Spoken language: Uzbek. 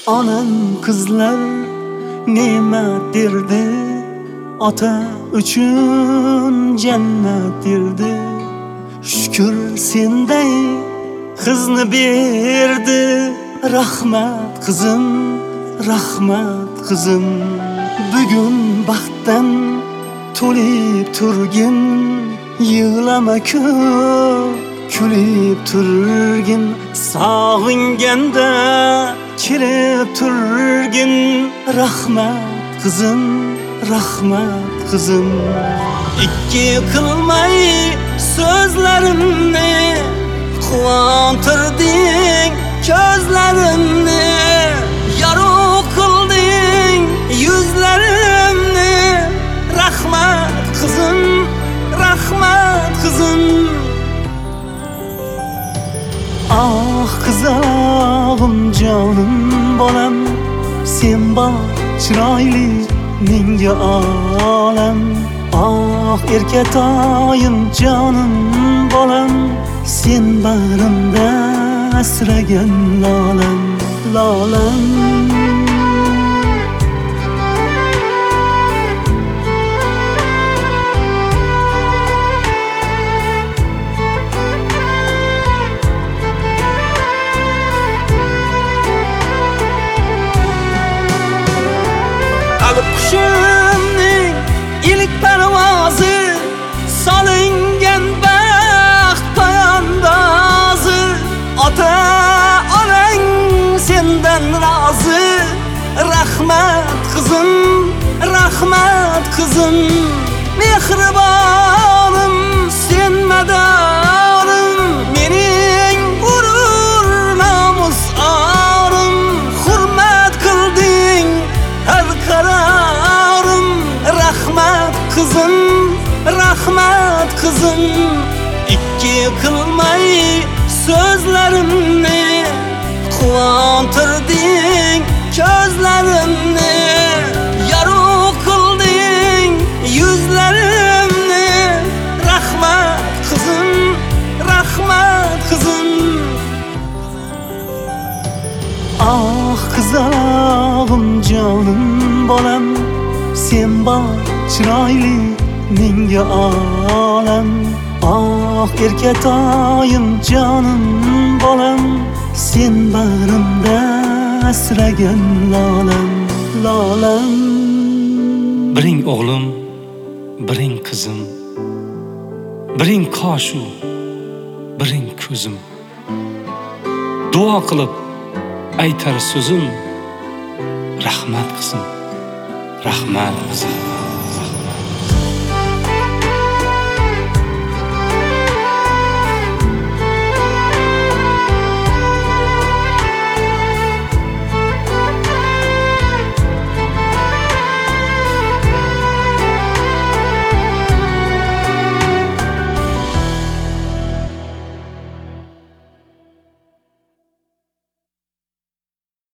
Onam qizlar ne'mat derdi, ota uchun jannat derdi. Shukr senday qizni berdi, rahmat qizim, rahmat qizim. Bugun baxtdan to'lib turgin, yig'lama ko'p, kulib turgin. Sog'inganda kelib turgin, rahmat qizim, rahmat qizim. Ikki qilmay so'zlarimni, quvontirding ko'zlarimni. Yorug' qilding yuzlarimni, rahmat qizim, rahmat qizim. Ah qizalog'im, jonim bolam, sen bor chiroyli menga olam. Ah erkatoyim, jonim bolam, sen bag'rimda asragan lolam, lolam. Qushimning ilk parvozi, solingan baxt poyandozi. Ota onang sendan rozi, rahmat qizim, rahmat qizim. Mehribonim, sen madorim, mening g'urur nomus orim. Hurmat qilding har qarorim, rahmat qizim, rahmat qizim. Ikki qilmay so'zlarimni, quvontirding ko'zlarimni. Yorug' qilding yuzlarimni, rahmat qizim, rahmat qizim. Ah qizalog'im, jonim bolam, sen bor chiroyli menga olam. Ah erkatoyim, jonim bolam, sen bag'rimda asragan lolam, lolam. Biring o'g'lim, biring qizim, biring qoshu, biring ko'zim. Duo qilib aytar so'zim, rahmat qizim, rahmat qizim.